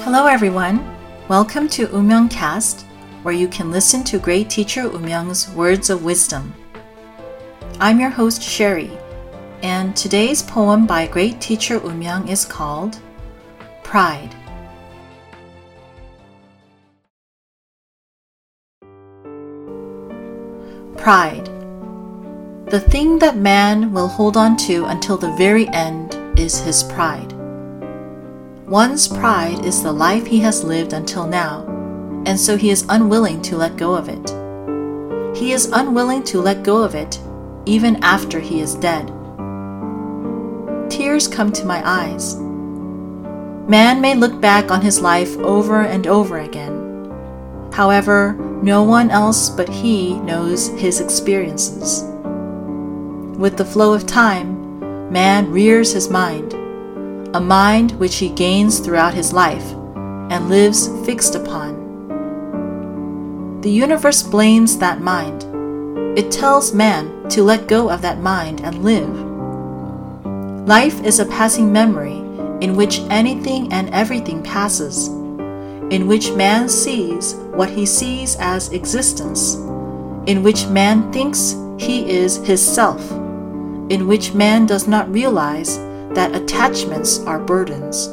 Hello everyone, welcome to Umyongcast, where you can listen to great teacher Umyong's words of wisdom. I'm your host Sherry, and today's poem by great teacher Umyong is called Pride. Pride. The thing that man will hold on to until the very end is his pride. One's pride is the life he has lived until now, and so he is unwilling to let go of it. He is unwilling to let go of it even after he is dead. Tears come to my eyes. Man may look back on his life over and over again. However, no one else but he knows his experiences. With the flow of time, man rears his mind, a mind which he gains throughout his life and lives fixed upon. The universe blames that mind. It tells man to let go of that mind and live. Life is a passing memory in which anything and everything passes, in which man sees what he sees as existence, in which man thinks he is his self, in which man does not realize that attachments are burdens.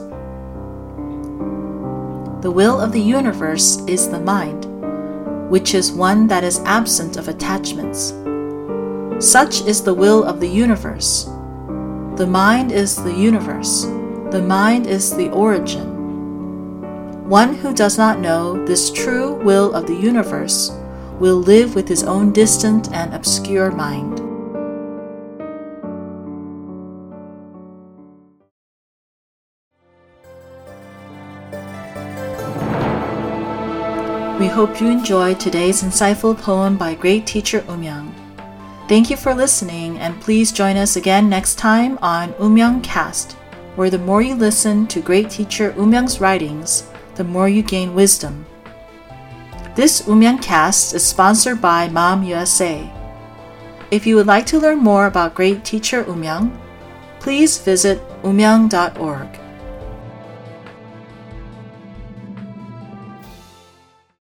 The will of the universe is the mind, which is one that is absent of attachments. Such is the will of the universe. The mind is the universe. The mind is the origin. One who does not know this true will of the universe will live with his own distant and obscure mind. We hope you enjoyed today's insightful poem by great teacher Umyong. Thank you for listening, and please join us again next time on Umyongcast, where the more you listen to great teacher Umyong's writings, the more you gain wisdom. This Umyongcast is sponsored by Mom USA. If you would like to learn more about great teacher Umyong, please visit umyong.org.